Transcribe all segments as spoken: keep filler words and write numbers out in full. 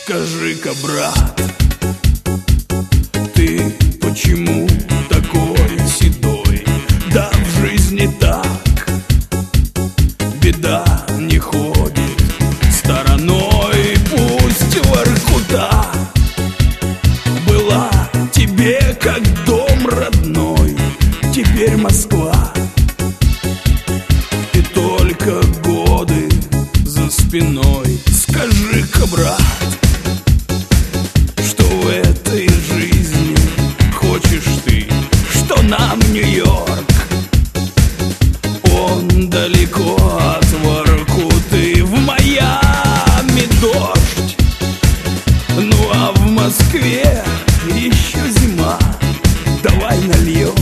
Скажи-ка, брат, ты почему такой седой? Да в жизни так беда не ходит стороной. Пусть Воркута была тебе как дом родной, теперь Москва, и только годы за спиной. Скажи-ка, брат, что в этой жизни хочешь ты, что нам Нью-Йорк, он далеко от Воркуты. В Майами дождь, ну а в Москве еще зима. Давай нальем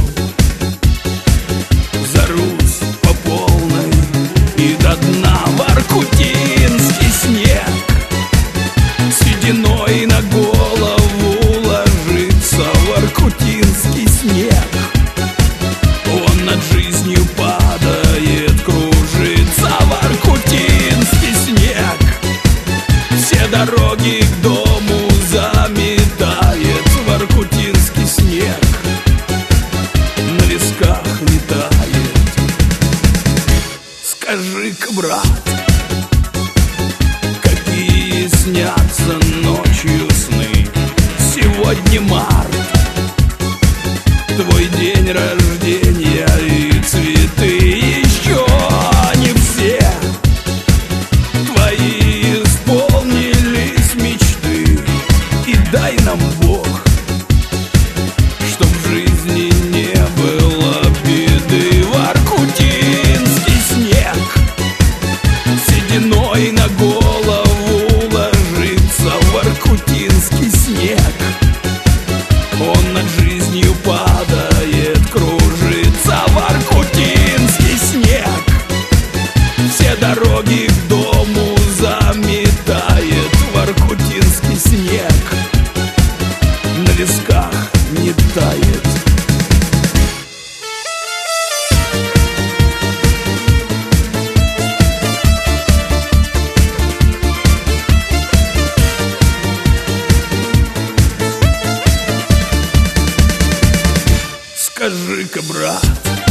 за Русь по полной и до дна. Воркутинский снег сединой на голову ложится. Воркутинский снег, он над жизнью падает, кружится. Воркутинский снег все дороги к дому заметает. Воркутинский снег на висках не тает. Скажи-ка, брат, какие снятся ночью сны? Сегодня март, твой день рождения, и цветы еще не все твои исполнились мечты. И дай нам Бог, чтоб в жизни не было беды. Воркутинский снег сединой на голову ложится. Воркутинский снег, он над жизнью падает, кружится. Воркутинский снег все дороги к дому заметает. Воркутинский снег на висках не тает. Скажи-ка, брат,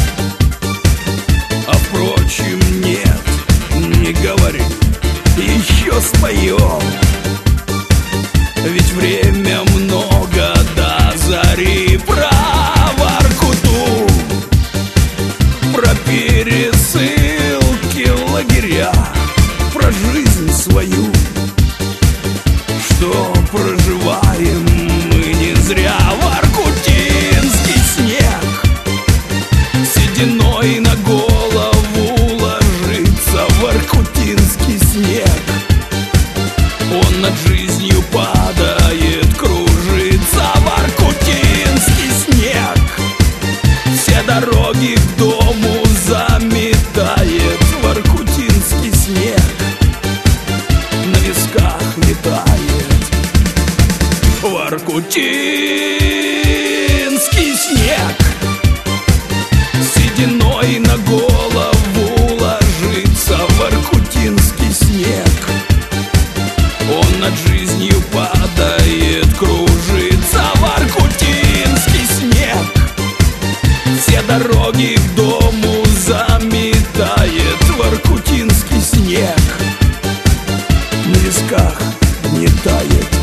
а впрочем нет, не говори, еще споем. Ведь время много до зари. Про Воркуту, про пересылки, лагеря, про жизнь свою, что проживаем мы не зря. Воркутинский снег сединой на голову ложится. Воркутинский снег, он над жизнью падает, кружится. Воркутинский снег все дороги к дому заметает. Воркутинский снег на висках не тает. Воркутинский снег сединой на голову ложится. Воркутинский снег, он над жизнью падает, кружится. Воркутинский снег все дороги к дому заметает. Воркутинский снег на висках не тает.